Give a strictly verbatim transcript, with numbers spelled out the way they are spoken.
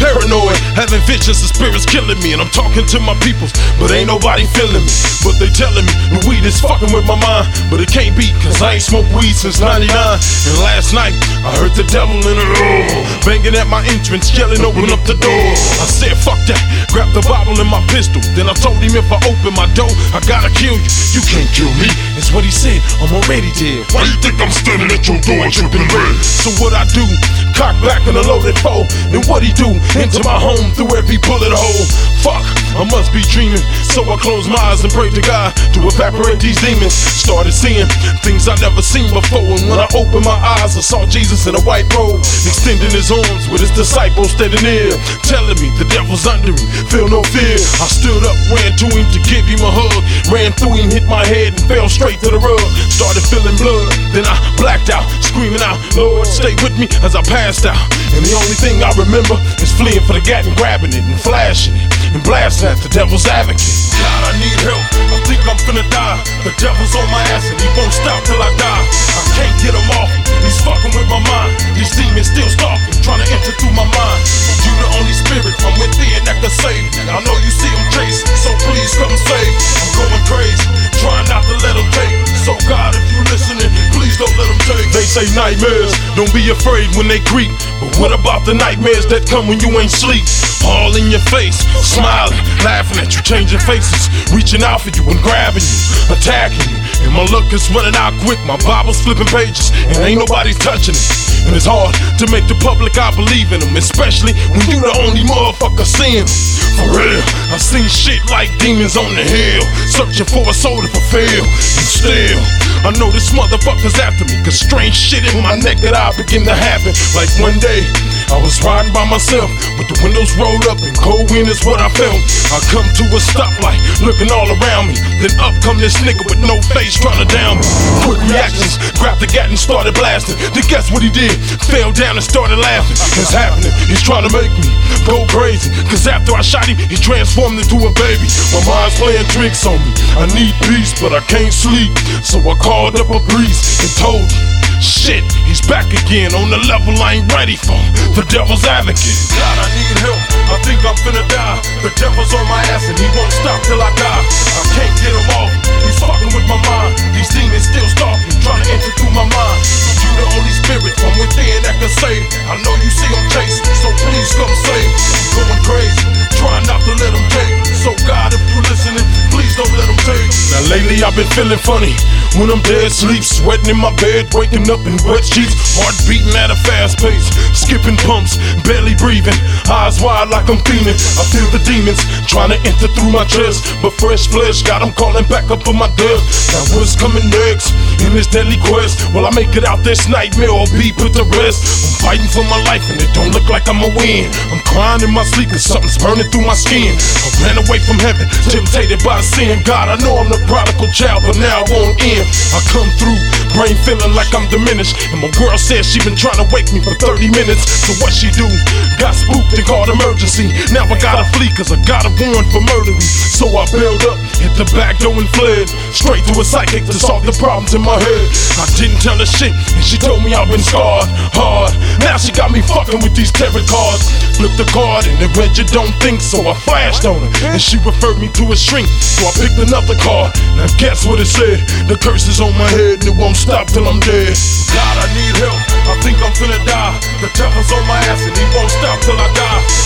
paranoid, having visions of spirits killing me. And I'm talking to my peoples, but ain't nobody feeling me. But they telling me the weed is fucking with my mind, but it can't be, cause I ain't smoked weed since ninety-nine. And last night, I heard the devil in the room banging at my entrance, yelling, open up the door. I said, fuck that, grabbed the Bible and my pistol. Then I told him if I open my door, I gotta kill you. You can't kill me, that's what he said, I'm already dead. Why you think I'm standing at your door tripping red? So what I do, cock back in a loaded foe. And what he do, into my home through every bullet hole. Fuck, I must be dreaming. So I closed my eyes and prayed to God to evaporate these demons. Started seeing things I never seen before. And when I opened my eyes, I saw Jesus in a white robe, extending his arms with his disciples standing near, telling me the devil's under me, feel no fear. I stood up, ran to him to give him a hug, ran through him, hit my head and fell straight to the rug. Started feeling blood, then I blacked out, screaming out, Lord, stay with me, as I passed out. And the only thing I remember is fleeing for the gat and grabbing it and flashing it and blasting at the devil's advocate. God, I need help, I think I'm finna die. The devil's on my ass and he won't stop till I die. I can't get him off, he's fucking with my mind. These demons still stalking, trying to enter through my mind. You the only spirit from within that can save. I know you see him chasing, so please come save. I'm going crazy, trying not to let him take. So God, if you listening, please don't let him take. They say nightmares, don't be afraid when they creep. But what about the nightmares that come when you ain't sleep? All in your face, smiling, laughing at you, changing faces, reaching out for you and grabbing you, attacking you. And my luck is running out quick, my Bible's flipping pages, and ain't nobody touching it. And it's hard to make the public I believe in them, especially when you the only motherfucker seeing them. For real, I've seen shit like demons on the hill, searching for a soul to fulfill. And still, I know this motherfucker's after me, cause strange shit in my neck that I begin to happen. Like one day, I was riding by myself, with the windows rolled up and cold wind is what I felt. I come to a stoplight, looking all around me, then up come this nigga with no face trying to down me. Quick reactions, grabbed the gat and started blasting. Then guess what he did? Fell down and started laughing. It's happening, he's trying to make me go crazy, cause after I shot him, he transformed into a baby. My mind's playing tricks on me, I need peace but I can't sleep. So I called up a priest and told him, shit, he's back again on the level I ain't ready for. The devil's advocate. God, I need help, I think I'm finna die. The devil's on my ass and he won't stop till I die. I can't get him off, he's fucking with my mind. These demons still stalking, trying to enter through my mind. You the only spirit from within that can save. I know you see him chasing, so please come save. I'm going crazy, trying not to let him take. So God, if you listening, please don't let him take. Now lately I've been feeling funny when I'm dead asleep, sweating in my bed, waking up in wet sheets, heart beating at a fast pace, skipping pumps, barely breathing, eyes wide like I'm fiending. I feel the demons trying to enter through my chest, but fresh flesh got them calling back up for my death. Now what's coming next in this deadly quest? Will I make it out this nightmare or be put to rest? I'm fighting for my life and it don't look like I'ma win. I'm crying in my sleep and something's burning through my skin. I ran away from heaven, tempted by sin. God, I know I'm the prodigal child, but now I won't end. I come through, brain feeling like I'm diminished, and my girl says she been trying to wake me for thirty minutes. So what she do? Got spooked and called emergency. Now I gotta flee cause I got a warrant for murdering. So I bailed up, hit the back door and fled straight to a psychic to solve the problems in my head. I didn't tell her shit and she told me I've been scarred hard. Now she got me fucking with these tarot cards. Flipped the card and it read you don't think, so I flashed on her and she referred me to a shrink. So I picked another card. Now guess what it said? The curse is on my head and it won't stop till I'm dead. God, I need help, I think I'm finna die. The devil's on my ass and he won't stop till I die.